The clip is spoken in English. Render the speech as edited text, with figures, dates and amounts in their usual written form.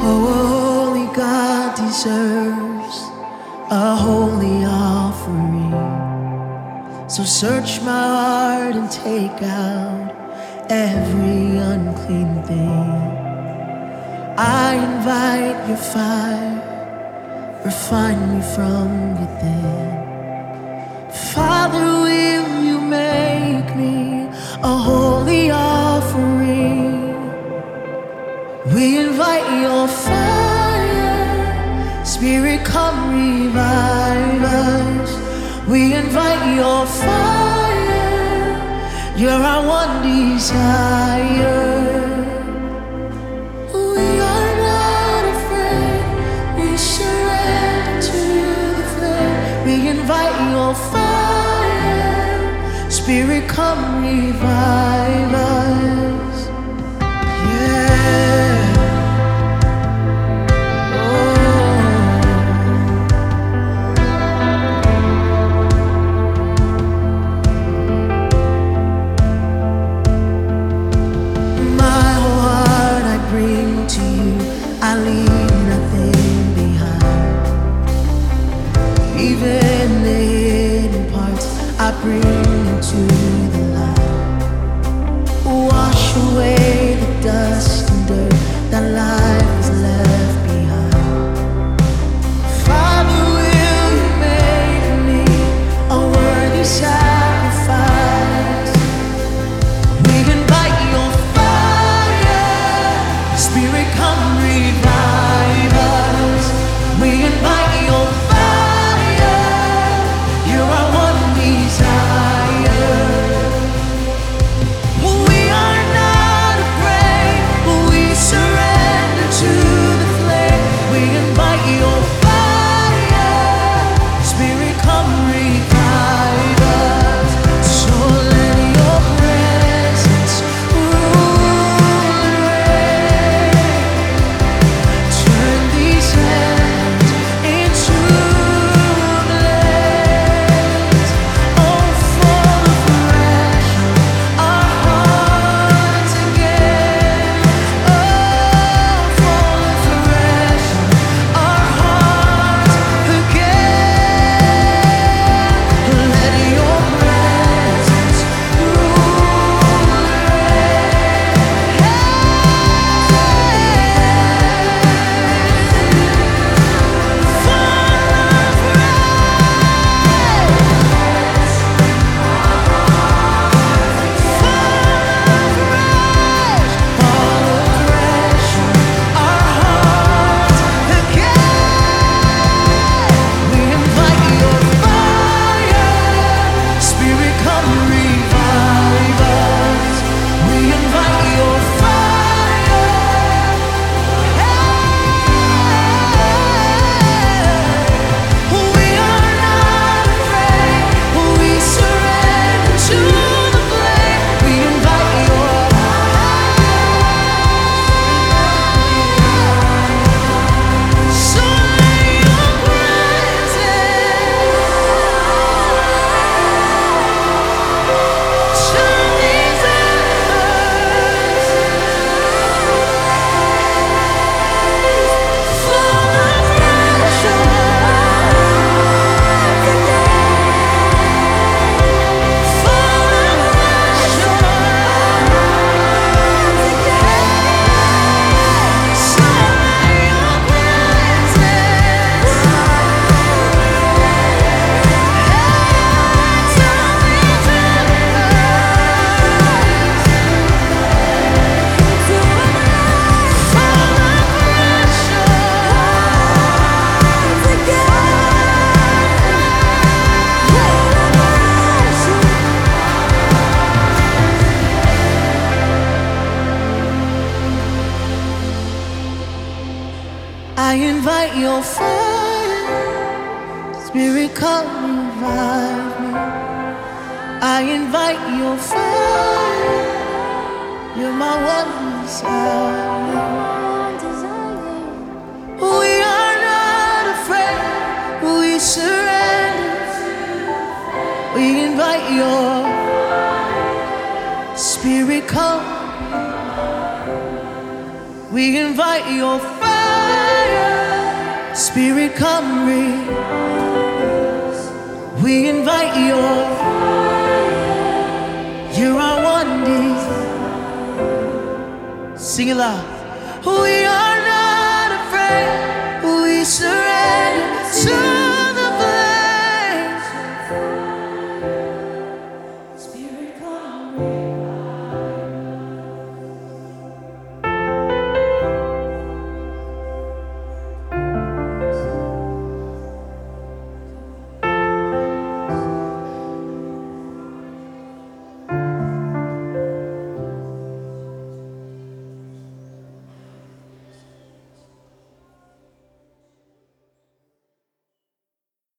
Holy God deserves a holy offering. So search my heart and take out every unclean thing. I invite your fire, refine me from within. Father, will you make me a holy offering? We invite your fire, Spirit, come revive us. We invite your fire, you're our one desire. We are not afraid, we surrender to the flame. We invite your fire, Spirit, come revive us. Yeah. I leave nothing behind. Even the hidden parts I bring into the light. Wash away the dust and dirt that life has left behind. Father, will you make me a worthy sacrifice? We invite your fire, Spirit, come revive us. We invite your fire, you're our one desire. We are not afraid, we surrender to the flame. We invite your fire, Spirit, come revive us. So let your presence rule and reign. Turn these hands into a blaze. Oh, fall afresh on our hearts again. Oh, fall afresh on our hearts again. Let your presence rule and I invite your fire, Spirit, come revive me. I invite your fire, you're my one desire. We are not afraid, we surrender. We invite your Spirit, come. We invite your fire. Spirit, come breathe. We invite you're our one desire. Sing it loud. We